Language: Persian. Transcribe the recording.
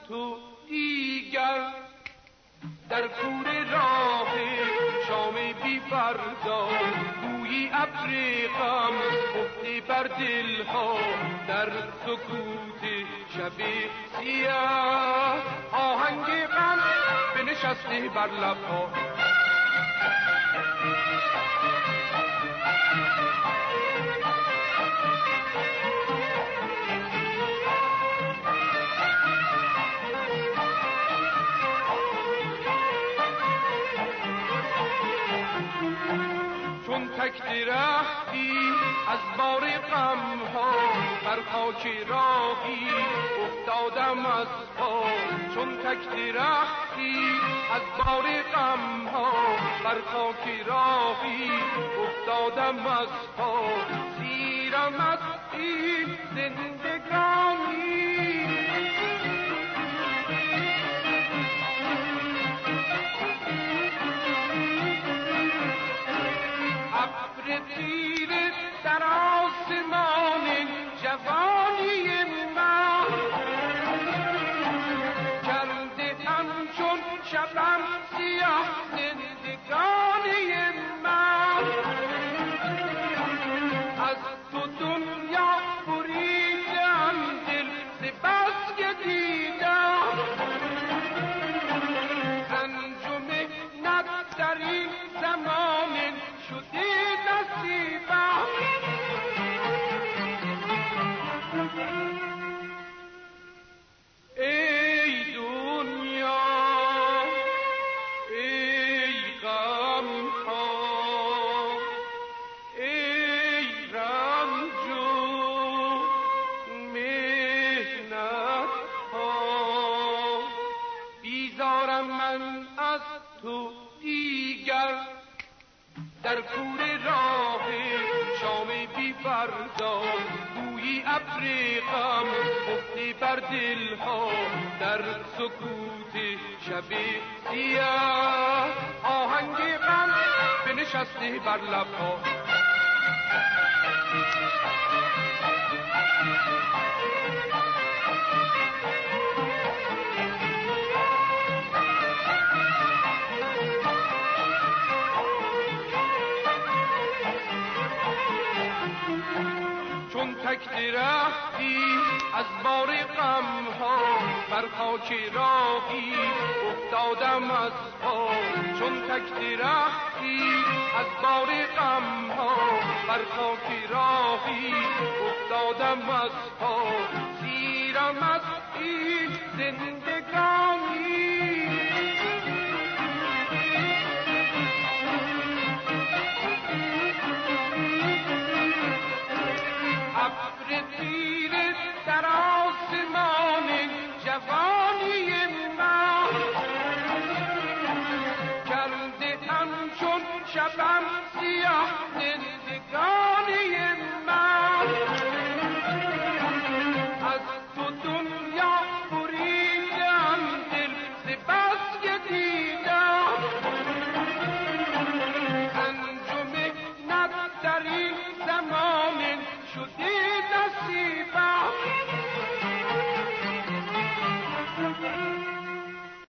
تو دیگر در کور راه شام بی فردا، بویی ابر غم افته بر دلها در سکوت شب سیاه. آهنگ غم بنشسته بر لبها، چون تک درختی از بار غم ها بر خاک راهی افتادم از پا. چون تک درختی از بار غم ها بر خاک راهی افتادم از پا. زیرم از این زندگانی ابر تیره در آسمان جوانی من کرده همچون شبم سیاه زندگانی من. از تو دنیا بریدم دل ز بس که دیدم، رنج و محنت در این زمان شده نصیبم. ای دنیا ای غم ها، ای رنج و محنت ها، بیزارم من از تو دیگر در کور راه شام بی فردا، بویی ابر غم افته بر دلها در سکوت شب سیاه. آهنگ غم بنشسته بر لبها، چون تک درختی از بار غم ها بر خاک راهی افتادم از پا. چون تک درختی از بار غم ها بر خاک راهی افتادم از پا. زیرم از این زندگانی